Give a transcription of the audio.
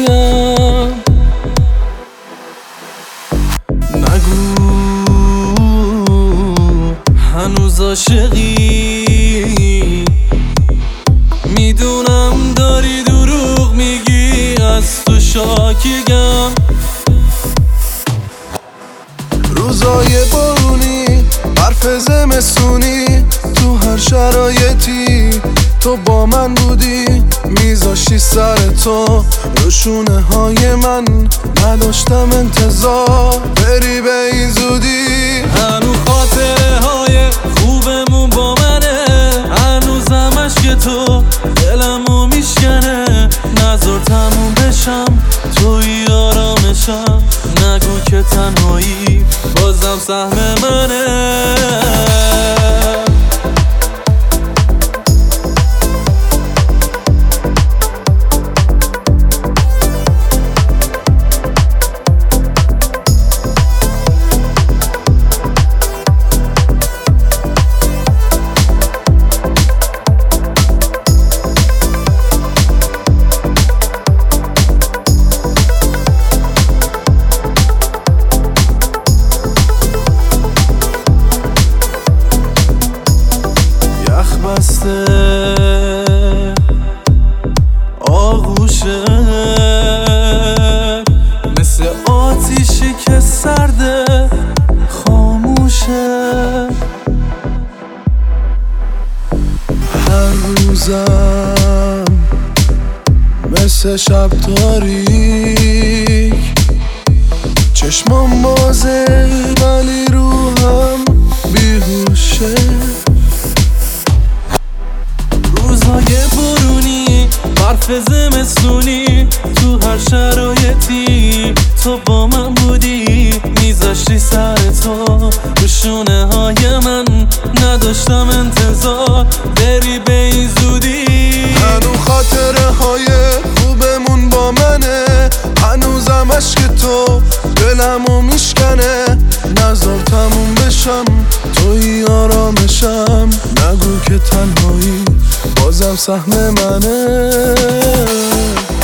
بگم. نگو هنوز عاشقی، میدونم داری دروغ میگی، از تو شاکیگم. روزای بارونی، برف زمستونی، تو هر شرایطی تو با من بودی، میذاشتی سر تو رو شونه های من، نداشتم انتظار بری به این زودی. هنو خاطره های خوبمون با منه، هنوزم عشق تو دلمو میشکنه. نذار تموم بشم توی آرامشم، نگو که تنهایی بازم سهم منه. بسته آغوشه مثل آتیشی که سرده خاموشه. هر روزم مثل شب تاریک، چشمام بازه ولی روحم بیهوشه. روزهای بارونی، برف زمستونی، تو هر شرایطی تو با من بودی، میذاشتی سر تو رو شونه های من، نداشتم انتظار بری به این زودی. هنو خاطره های خوبمون با منه، هنوزم عشق تو دلمو میشکنه. نذار تموم بشم توی آرامشم، نگو که تنهایی بازم سهم منه.